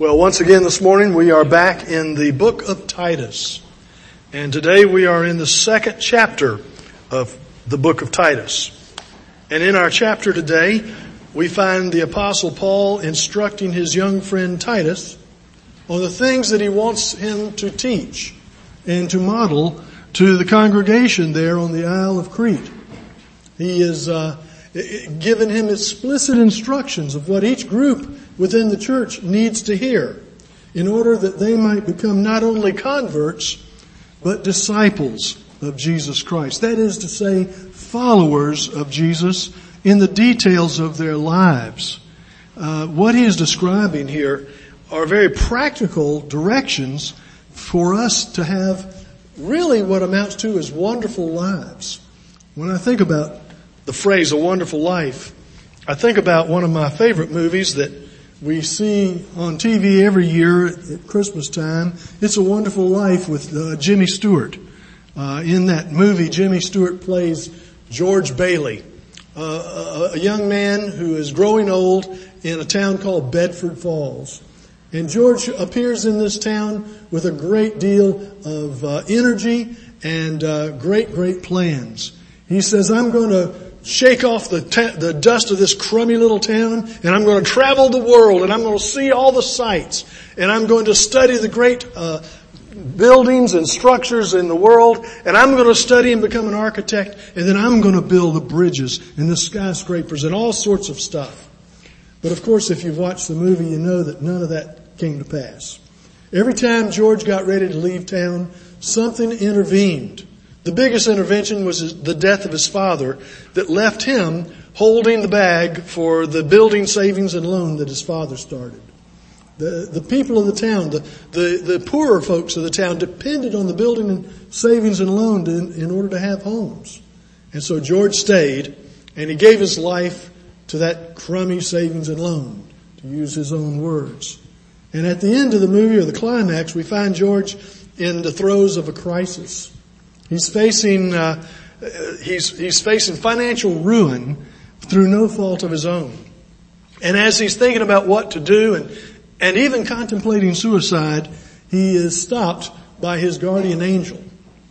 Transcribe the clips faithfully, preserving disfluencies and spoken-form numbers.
Well, once again this morning we are back in the book of Titus. And today we are in the second chapter of the book of Titus. And in our chapter today, we find the Apostle Paul instructing his young friend Titus on the things that he wants him to teach and to model to the congregation there on the Isle of Crete. He is uh, given him explicit instructions of what each group within the church needs to hear in order that they might become not only converts, but disciples of Jesus Christ. That is to say, followers of Jesus in the details of their lives. Uh, what he is describing here are very practical directions for us to have really what amounts to is wonderful lives. When I think about the phrase, a wonderful life, I think about one of my favorite movies that we see on T V every year at Christmas time. It's a Wonderful Life with uh, Jimmy Stewart. Uh, in that movie, Jimmy Stewart plays George Bailey, uh, a, a young man who is growing old in a town called Bedford Falls. And George appears in this town with a great deal of uh, energy and uh, great, great plans. He says, I'm going to shake off the ta- the dust of this crummy little town, and I'm going to travel the world, and I'm going to see all the sights, and I'm going to study the great uh buildings and structures in the world, and I'm going to study and become an architect, and then I'm going to build the bridges and the skyscrapers and all sorts of stuff. But of course, if you've watched the movie, you know that none of that came to pass. Every time George got ready to leave town, something intervened. The biggest intervention was the death of his father that left him holding the bag for the building savings and loan that his father started. The, the people of the town, the, the, the poorer folks of the town depended on the building and savings and loan to, in order to have homes. And so George stayed and he gave his life to that crummy savings and loan, to use his own words. And at the end of the movie, or the climax, we find George in the throes of a crisis. He's facing, uh, he's, he's facing financial ruin through no fault of his own. And as he's thinking about what to do and, and even contemplating suicide, he is stopped by his guardian angel,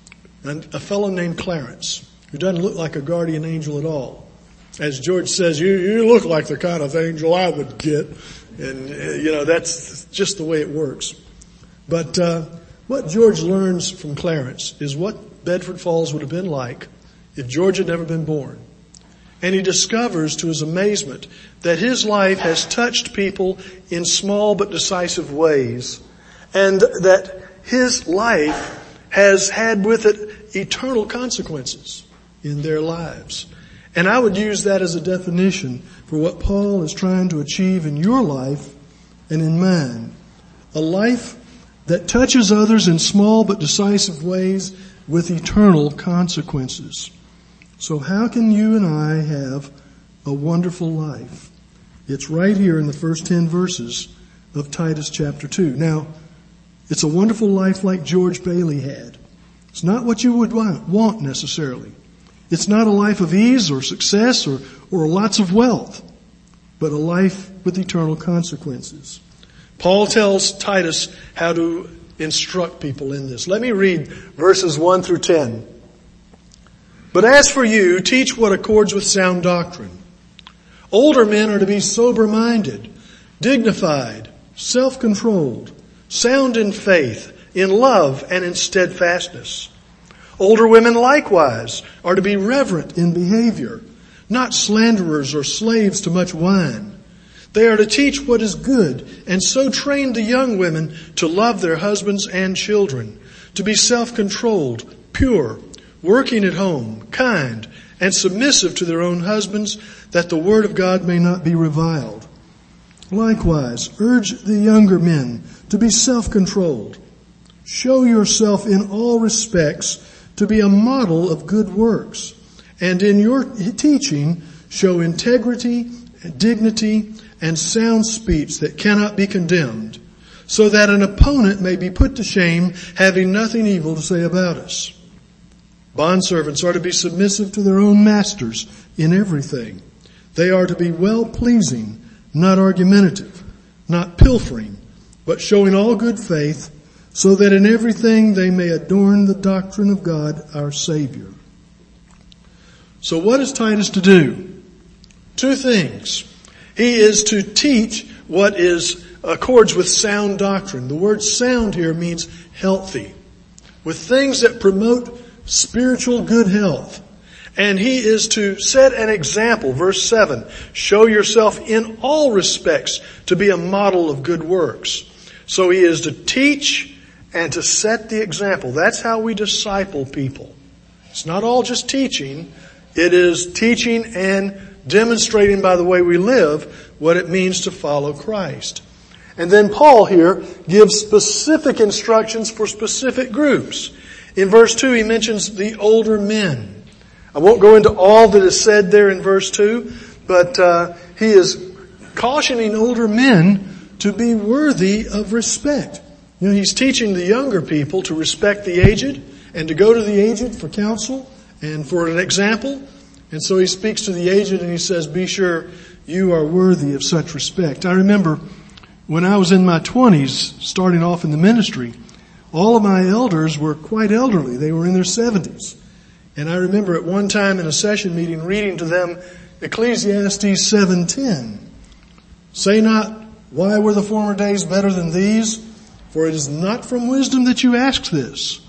and a fellow named Clarence, who doesn't look like a guardian angel at all. As George says, you, you look like the kind of angel I would get. And, uh, you know, that's just the way it works. But, uh, what George learns from Clarence is what Bedford Falls would have been like if George had never been born. And he discovers to his amazement that his life has touched people in small but decisive ways, and that his life has had with it eternal consequences in their lives. And I would use that as a definition for what Paul is trying to achieve in your life and in mine. A life that touches others in small but decisive ways with eternal consequences. So how can you and I have a wonderful life? It's right here in the first ten verses of Titus chapter two. Now, it's a wonderful life like George Bailey had. It's not what you would want necessarily. It's not a life of ease or success or, or lots of wealth, but a life with eternal consequences. Paul tells Titus how to instruct people in this. Let me read verses one through ten. But as for you, teach what accords with sound doctrine. Older men are to be sober-minded, dignified, self-controlled, sound in faith, in love, and in steadfastness. Older women likewise are to be reverent in behavior, not slanderers or slaves to much wine. They are to teach what is good, and so train the young women to love their husbands and children, to be self-controlled, pure, working at home, kind, and submissive to their own husbands, that the word of God may not be reviled. Likewise, urge the younger men to be self-controlled. Show yourself in all respects to be a model of good works, and in your teaching show integrity, dignity, and sound speech that cannot be condemned, so that an opponent may be put to shame, having nothing evil to say about us. Bondservants are to be submissive to their own masters in everything. They are to be well-pleasing, not argumentative, not pilfering, but showing all good faith, so that in everything they may adorn the doctrine of God our Savior. So what is Titus to do? Two things. He is to teach what is accords with sound doctrine. The word sound here means healthy, with things that promote spiritual good health. And he is to set an example. Verse seven, show yourself in all respects to be a model of good works. So he is to teach and to set the example. That's how we disciple people. It's not all just teaching. It is teaching and demonstrating by the way we live what it means to follow Christ. And then Paul here gives specific instructions for specific groups. In verse two, he mentions the older men. I won't go into all that is said there in verse two, but uh, he is cautioning older men to be worthy of respect. You know, he's teaching the younger people to respect the aged and to go to the aged for counsel and for an example. And so he speaks to the aged and he says, be sure you are worthy of such respect. I remember when I was in my twenties, starting off in the ministry, all of my elders were quite elderly. They were in their seventies. And I remember at one time in a session meeting reading to them Ecclesiastes seven ten. Say not, why were the former days better than these? For it is not from wisdom that you ask this.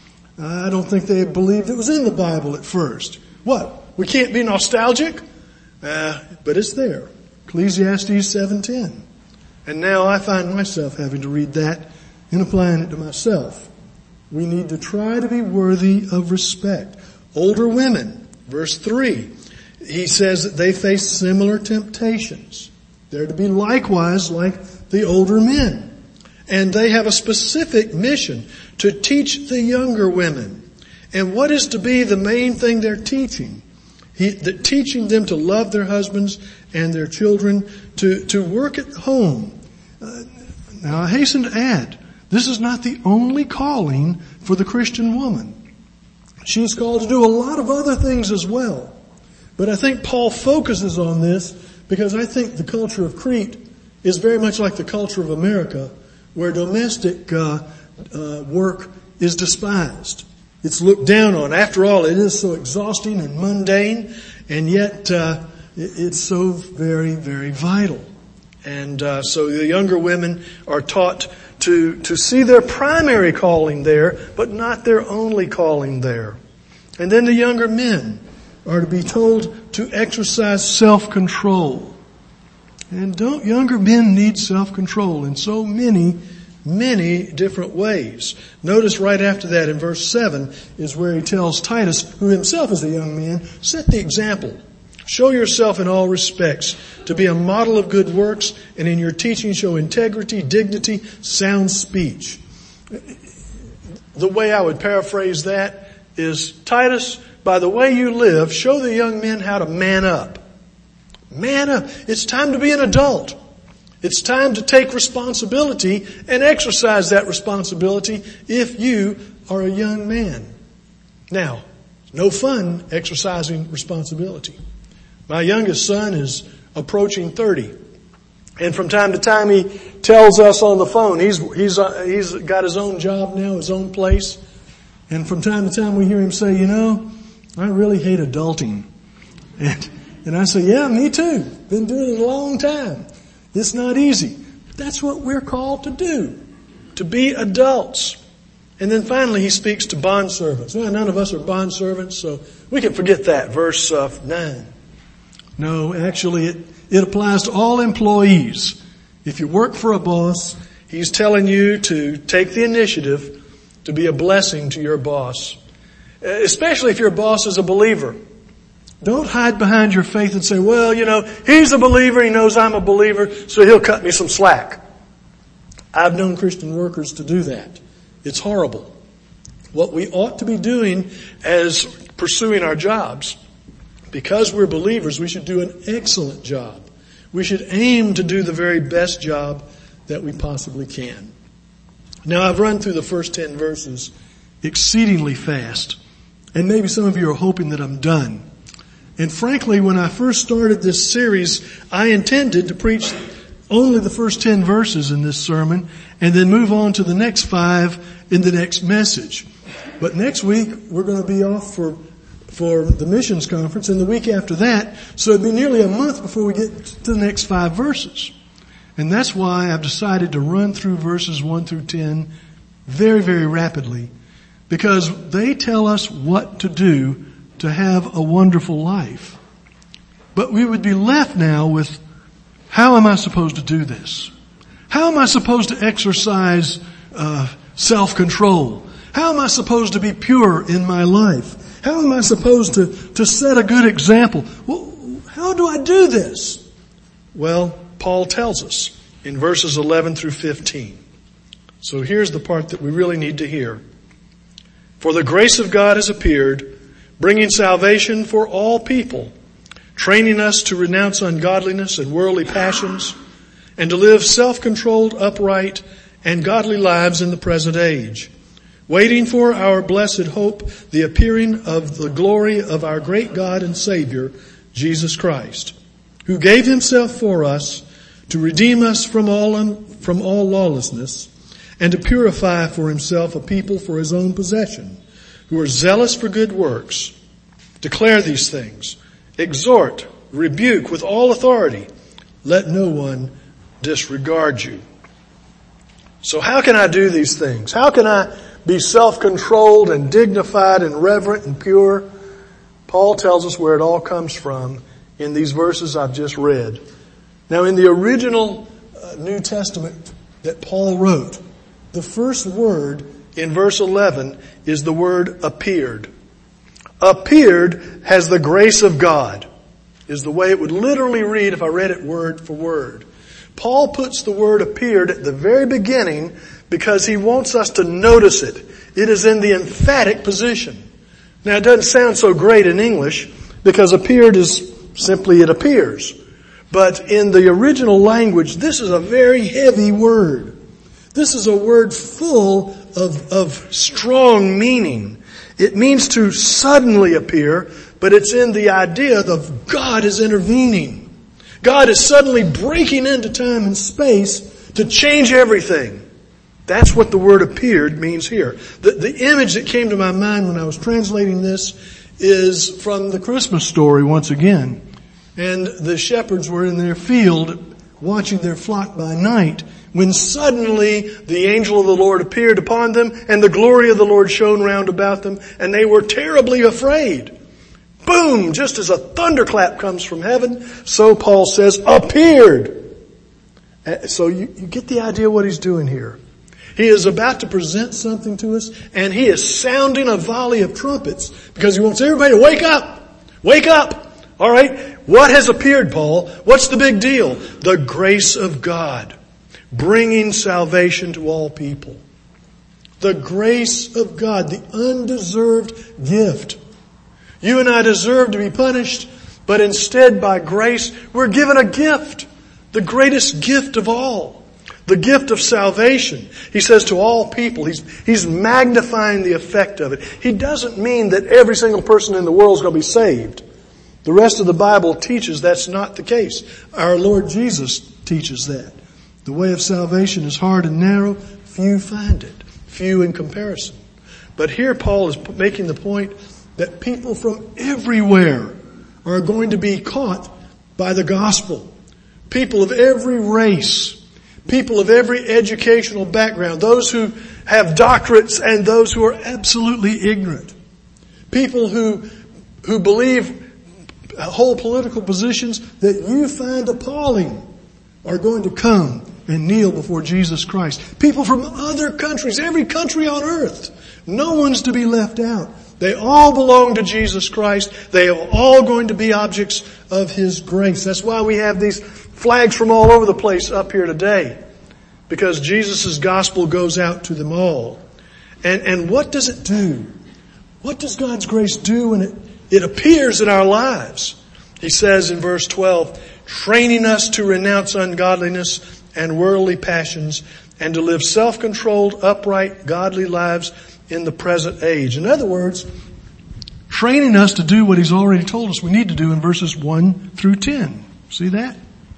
I don't think they believed it was in the Bible at first. What? We can't be nostalgic? Uh, but it's there. Ecclesiastes seven ten. And now I find myself having to read that and applying it to myself. We need to try to be worthy of respect. Older women, verse three, he says that they face similar temptations. They're to be likewise like the older men. And they have a specific mission to teach the younger women. And what is to be the main thing they're teaching? He, the, teaching them to love their husbands and their children, to, to work at home. Uh, now I hasten to add, this is not the only calling for the Christian woman. She is called to do a lot of other things as well. But I think Paul focuses on this because I think the culture of Crete is very much like the culture of America, where domestic uh, uh, work is despised. It's looked down on. After all, it is so exhausting and mundane, and yet uh, it's so very, very vital. And uh, so the younger women are taught to to see their primary calling there, but not their only calling there. And then the younger men are to be told to exercise self-control. And don't younger men need self-control in so many, many different ways? Notice right after that in verse seven is where he tells Titus, who himself is a young man, set the example. Show yourself in all respects to be a model of good works, and in your teaching show integrity, dignity, sound speech. The way I would paraphrase that is, Titus, by the way you live, show the young men how to man up. Man up. It's time to be an adult. It's time to take responsibility and exercise that responsibility if you are a young man. Now, no fun exercising responsibility. My youngest son is approaching thirty. And from time to time he tells us on the phone, he's, he's, uh, he's got his own job now, his own place. And from time to time we hear him say, you know, I really hate adulting. And, and I say, yeah, me too. Been doing it a long time. It's not easy. But that's what we're called to do. To be adults. And then finally he speaks to bondservants. Well, none of us are bondservants, so we can forget that. Verse uh, nine. No, actually it, it applies to all employees. If you work for a boss, he's telling you to take the initiative to be a blessing to your boss. Especially if your boss is a believer. Don't hide behind your faith and say, well, you know, he's a believer, he knows I'm a believer, so he'll cut me some slack. I've known Christian workers to do that. It's horrible. What we ought to be doing as pursuing our jobs, because we're believers, we should do an excellent job. We should aim to do the very best job that we possibly can. Now, I've run through the first ten verses exceedingly fast, and maybe some of you are hoping that I'm done. And frankly, when I first started this series, I intended to preach only the first ten verses in this sermon and then move on to the next five in the next message. But next week we're going to be off for for the missions conference, and the week after that, so it'd be nearly a month before we get to the next five verses. And that's why I've decided to run through verses one through ten very, very rapidly, because they tell us what to do to have a wonderful life. But we would be left now with, how am I supposed to do this? How am I supposed to exercise uh, self-control? How am I supposed to be pure in my life? How am I supposed to, to set a good example? Well, how do I do this? Well, Paul tells us in verses eleven through fifteen. So here's the part that we really need to hear. For the grace of God has appeared, bringing salvation for all people, training us to renounce ungodliness and worldly passions, and to live self-controlled, upright, and godly lives in the present age, waiting for our blessed hope, the appearing of the glory of our great God and Savior, Jesus Christ, who gave himself for us to redeem us from all un- from all lawlessness, and to purify for himself a people for his own possession, who are zealous for good works. Declare these things. Exhort, rebuke with all authority. Let no one disregard you. So how can I do these things? How can I be self-controlled and dignified and reverent and pure? Paul tells us where it all comes from in these verses I've just read. Now, in the original uh, New Testament that Paul wrote, the first word in verse eleven is the word appeared. Appeared has the grace of God, is the way it would literally read if I read it word for word. Paul puts the word appeared at the very beginning because he wants us to notice it. It is in the emphatic position. Now, it doesn't sound so great in English because appeared is simply it appears. But in the original language, this is a very heavy word. This is a word full of, of strong meaning. It means to suddenly appear, but it's in the idea of God is intervening. God is suddenly breaking into time and space to change everything. That's what the word appeared means here. The, the image that came to my mind when I was translating this is from the Christmas story once again. And the shepherds were in their field watching their flock by night when suddenly the angel of the Lord appeared upon them and the glory of the Lord shone round about them and they were terribly afraid. Boom! Just as a thunderclap comes from heaven, so Paul says, appeared. So you, you get the idea what he's doing here. He is about to present something to us, and he is sounding a volley of trumpets because he wants everybody to wake up. Wake up. All right. What has appeared, Paul? What's the big deal? The grace of God, bringing salvation to all people. The grace of God, the undeserved gift. You and I deserve to be punished, but instead by grace, we're given a gift. The greatest gift of all. The gift of salvation. He says to all people, he's, he's magnifying the effect of it. He doesn't mean that every single person in the world is going to be saved. The rest of the Bible teaches that's not the case. Our Lord Jesus teaches that. The way of salvation is hard and narrow. Few find it. Few in comparison. But here Paul is making the point that people from everywhere are going to be caught by the gospel. People of every race. People of every educational background, those who have doctorates and those who are absolutely ignorant. People who, who believe whole political positions that you find appalling are going to come and kneel before Jesus Christ. People from other countries, every country on earth. No one's to be left out. They all belong to Jesus Christ. They are all going to be objects of His grace. That's why we have these flags from all over the place up here today. Because Jesus' gospel goes out to them all. And, and what does it do? What does God's grace do when it, it appears in our lives? He says in verse twelve, training us to renounce ungodliness and worldly passions and to live self-controlled, upright, godly lives in the present age. In other words, training us to do what He's already told us we need to do in verses one through ten. See that?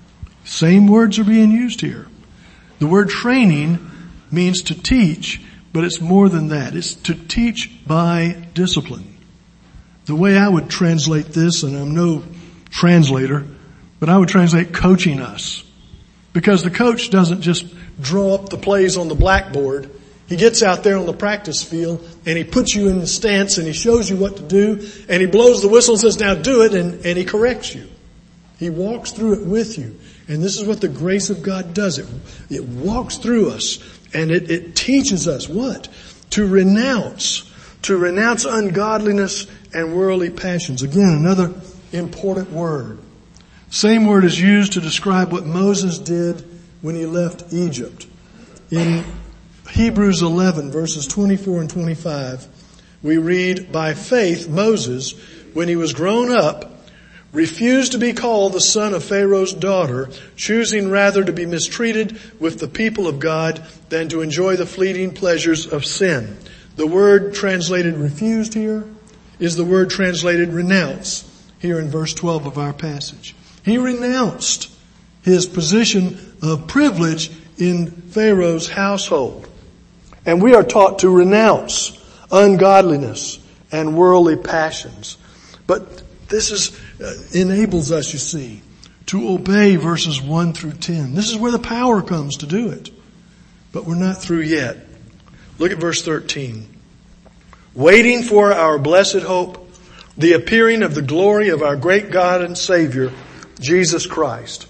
Same words are being used here. The word training means to teach, but it's more than that. It's to teach by discipline. The way I would translate this, and I'm no translator, but I would translate coaching us. Because the coach doesn't just draw up the plays on the blackboard. He gets out there on the practice field and he puts you in the stance and he shows you what to do and he blows the whistle and says, now do it, and, and he corrects you. He walks through it with you. And this is what the grace of God does. It, it walks through us and it, it teaches us what? To renounce. To renounce ungodliness and worldly passions. Again, another important word. Same word is used to describe what Moses did when he left Egypt. In Hebrews eleven, verses twenty-four and twenty-five, we read, by faith Moses, when he was grown up, refused to be called the son of Pharaoh's daughter, choosing rather to be mistreated with the people of God than to enjoy the fleeting pleasures of sin. The word translated refused here is the word translated renounce here in verse twelve of our passage. He renounced his position of privilege in Pharaoh's household. And we are taught to renounce ungodliness and worldly passions. But this is uh, enables us, you see, to obey verses one through ten. This is where the power comes to do it. But we're not through yet. Look at verse thirteen. Waiting for our blessed hope, the appearing of the glory of our great God and Savior, Jesus Christ.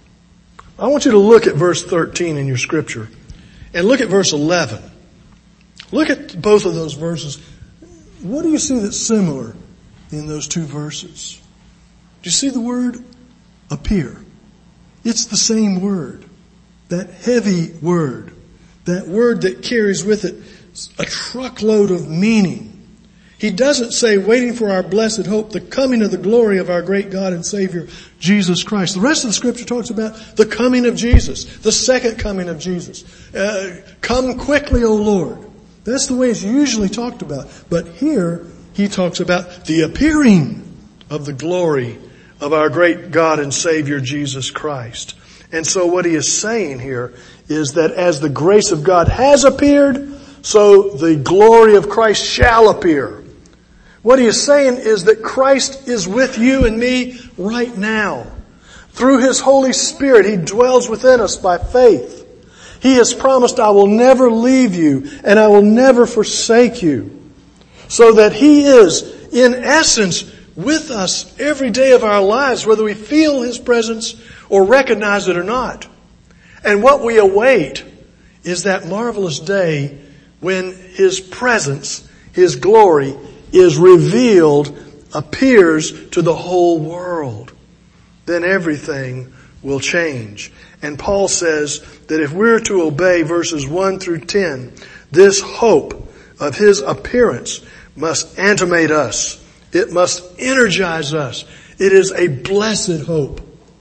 I want you to look at verse thirteen in your scripture and look at verse eleven. Look at both of those verses. What do you see that's similar in those two verses? Do you see the word appear? It's the same word. That heavy word. That word that carries with it a truckload of meaning. He doesn't say waiting for our blessed hope, the coming of the glory of our great God and Savior, Jesus Christ. The rest of the scripture talks about the coming of Jesus, the second coming of Jesus. Uh, come quickly, O Lord. That's the way it's usually talked about. But here, he talks about the appearing of the glory of our great God and Savior, Jesus Christ. And so what he is saying here is that as the grace of God has appeared, so the glory of Christ shall appear. What he is saying is that Christ is with you and me right now. Through his Holy Spirit, he dwells within us by faith. He has promised, I will never leave you and I will never forsake you. So that he is, in essence, with us every day of our lives, whether we feel his presence or recognize it or not. And what we await is that marvelous day when his presence, his glory, is revealed, appears to the whole world. Then everything will change. And Paul says that if we're to obey verses one through ten, this hope of his appearance must animate us. It must energize us. It is a blessed hope.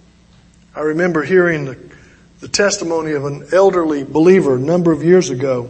I remember hearing the, the testimony of an elderly believer a number of years ago.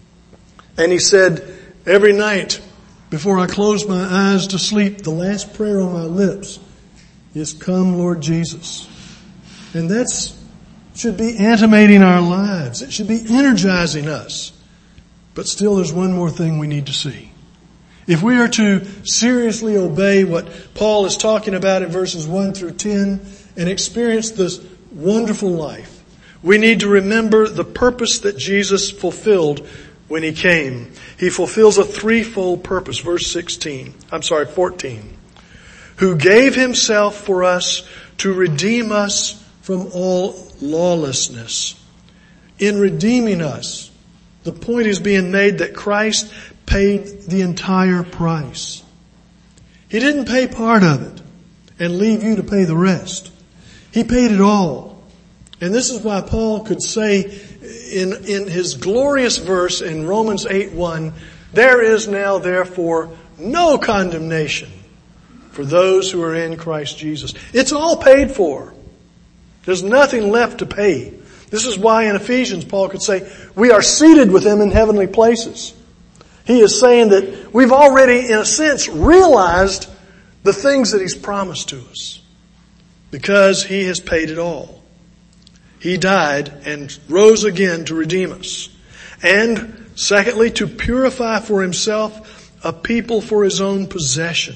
And he said, every night before I close my eyes to sleep, the last prayer on my lips is, come, Lord Jesus. And that's should be animating our lives. It should be energizing us. But still there's one more thing we need to see. If we are to seriously obey what Paul is talking about in verses one through ten and experience this wonderful life, we need to remember the purpose that Jesus fulfilled when he came. He fulfills a threefold purpose. Verse sixteen, I'm sorry, fourteen. Who gave himself for us to redeem us from all lawlessness. In redeeming us, the point is being made that Christ paid the entire price. He didn't pay part of it and leave you to pay the rest. He paid it all. And this is why Paul could say in, in his glorious verse in Romans eight one, there is now therefore no condemnation for those who are in Christ Jesus. It's all paid for. There's nothing left to pay. This is why in Ephesians Paul could say, we are seated with him in heavenly places. He is saying that we've already, in a sense, realized the things that he's promised to us because he has paid it all. He died and rose again to redeem us. And secondly, to purify for himself a people for his own possession.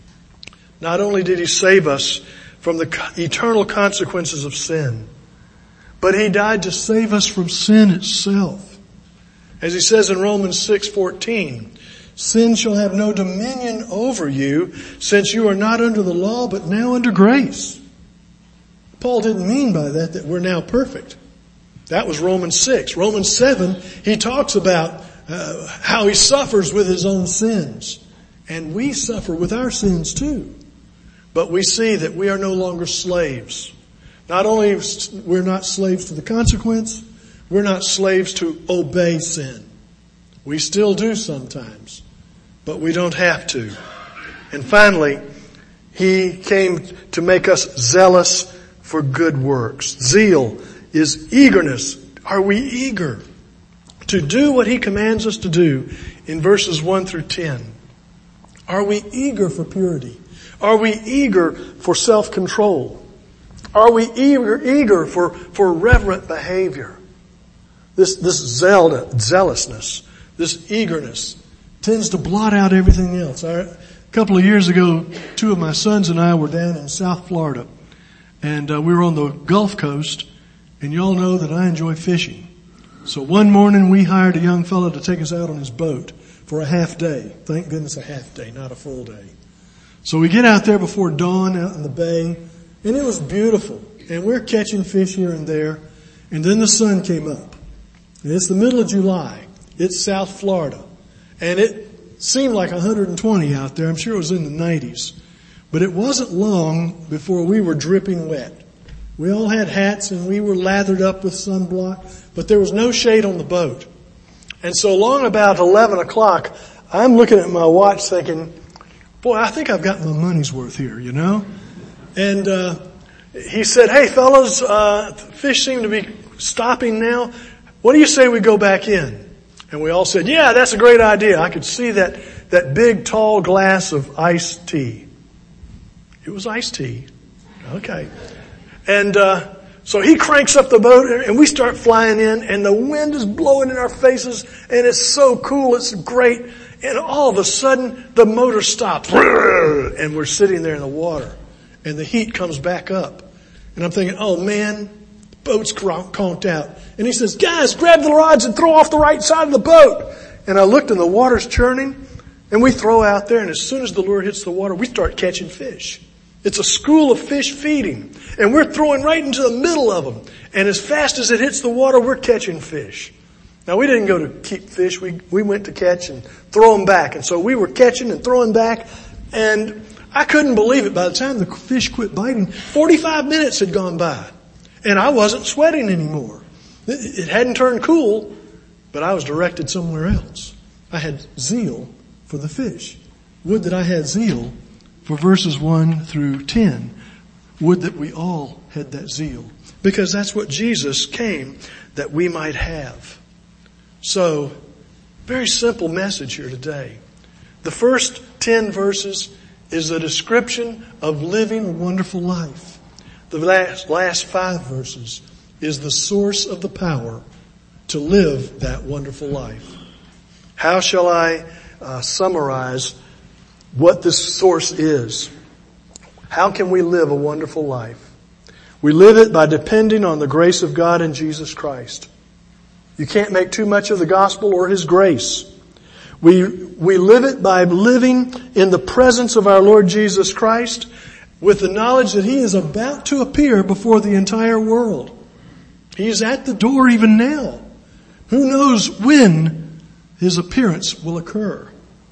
Not only did he save us from the eternal consequences of sin, but he died to save us from sin itself. As he says in Romans six fourteen, sin shall have no dominion over you, since you are not under the law, but now under grace. Paul didn't mean by that that we're now perfect. That was Romans six. Romans seven, he talks about uh, how he suffers with his own sins. And we suffer with our sins too. But we see that we are no longer slaves. Not only we're not slaves to the consequence, we're not slaves to obey sin. We still do sometimes, but we don't have to. And finally, he came to make us zealous for good works. Zeal is eagerness. Are we eager to do what he commands us to do in verses one through ten? Are we eager for purity? Are we eager for self-control? Are we eager, eager for, for reverent behavior? This, this zeal, zealousness, this eagerness tends to blot out everything else. Our, a couple of years ago, two of my sons and I were down in South Florida, and uh, we were on the Gulf Coast, and y'all know that I enjoy fishing. So one morning we hired a young fellow to take us out on his boat for a half day. Thank goodness a half day, not a full day. So we get out there before dawn out in the bay, and it was beautiful. And we're catching fish here and there, and then the sun came up. And it's the middle of July. It's South Florida. And it seemed like one hundred twenty out there. I'm sure it was in the nineties. But it wasn't long before we were dripping wet. We all had hats and we were lathered up with sunblock, but there was no shade on the boat. And so along about eleven o'clock, I'm looking at my watch thinking, boy, I think I've got my money's worth here, you know? And uh he said, hey fellas, uh fish seem to be stopping now. What do you say we go back in? And we all said, yeah, that's a great idea. I could see that, that big tall glass of iced tea. It was iced tea. Okay. And, uh, so he cranks up the boat and we start flying in and the wind is blowing in our faces and it's so cool. It's great. And all of a sudden the motor stops and we're sitting there in the water and the heat comes back up. And I'm thinking, oh man, the boat's conked out. And he says, guys, grab the rods and throw off the right side of the boat. And I looked and the water's churning and we throw out there and as soon as the lure hits the water, we start catching fish. It's a school of fish feeding and we're throwing right into the middle of them. And as fast as it hits the water, we're catching fish. Now we didn't go to keep fish. We, we went to catch and throw them back. And so we were catching and throwing back and I couldn't believe it. By the time the fish quit biting, forty-five minutes had gone by and I wasn't sweating anymore. It, it hadn't turned cool, but I was directed somewhere else. I had zeal for the fish. Would that I had zeal for verses one through ten. Would that we all had that zeal. Because that's what Jesus came that we might have. So, very simple message here today. The first ten verses is a description of living a wonderful life. The last, last five verses is the source of the power to live that wonderful life. How shall I uh, summarize what this source is? How can we live a wonderful life? We live it by depending on the grace of God in Jesus Christ. You can't make too much of the gospel or His grace. We, we live it by living in the presence of our Lord Jesus Christ with the knowledge that He is about to appear before the entire world. He is at the door even now. Who knows when His appearance will occur?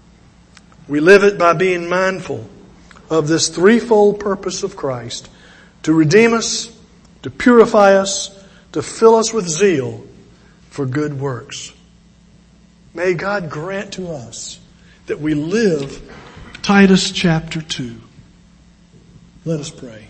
We live it by being mindful of this threefold purpose of Christ: to redeem us, to purify us, to fill us with zeal for good works. May God grant to us that we live Titus chapter two. Let us pray.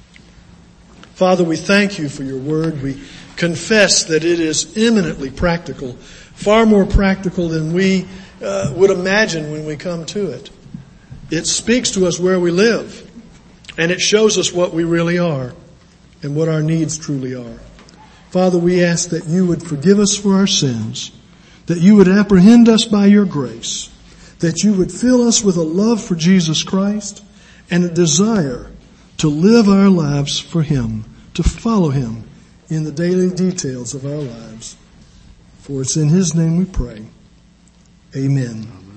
Father, we thank You for Your word. We confess that it is eminently practical, far more practical than we uh, would imagine when we come to it. It speaks to us where we live, and it shows us what we really are and what our needs truly are. Father, we ask that you would forgive us for our sins, that you would apprehend us by your grace, that you would fill us with a love for Jesus Christ and a desire to live our lives for him, to follow him in the daily details of our lives. For it's in his name we pray. Amen.